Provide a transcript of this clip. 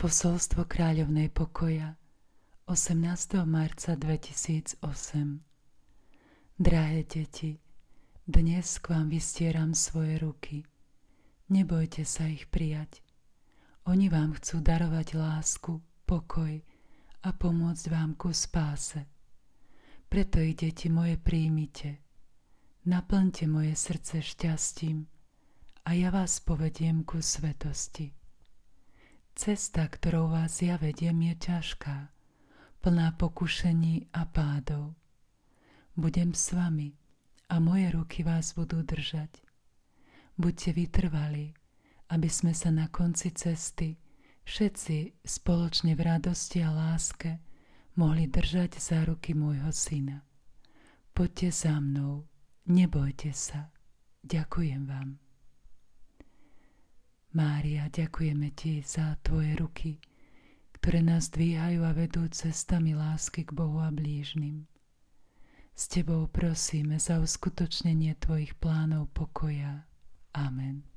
Posolstvo kráľovnej pokoja 18. marca 2008. Drahé deti, dnes k vám vystieram svoje ruky. Nebojte sa ich prijať. Oni vám chcú darovať lásku, pokoj a pomôcť vám ku spáse. Preto ich, deti moje, príjmite. Naplňte moje srdce šťastím a ja vás povediem ku svetosti. Cesta, ktorou vás ja vediem, je ťažká, plná pokušení a pádov. Budem s vami a moje ruky vás budú držať. Buďte vytrvalí, aby sme sa na konci cesty všetci spoločne v radosti a láske mohli držať za ruky môjho syna. Poďte za mnou, nebojte sa. Ďakujem vám. Mária, ďakujeme ti za tvoje ruky, ktoré nás dvíhajú a vedú cestami lásky k Bohu a blížnym. S tebou prosíme za uskutočnenie tvojich plánov pokoja. Amen.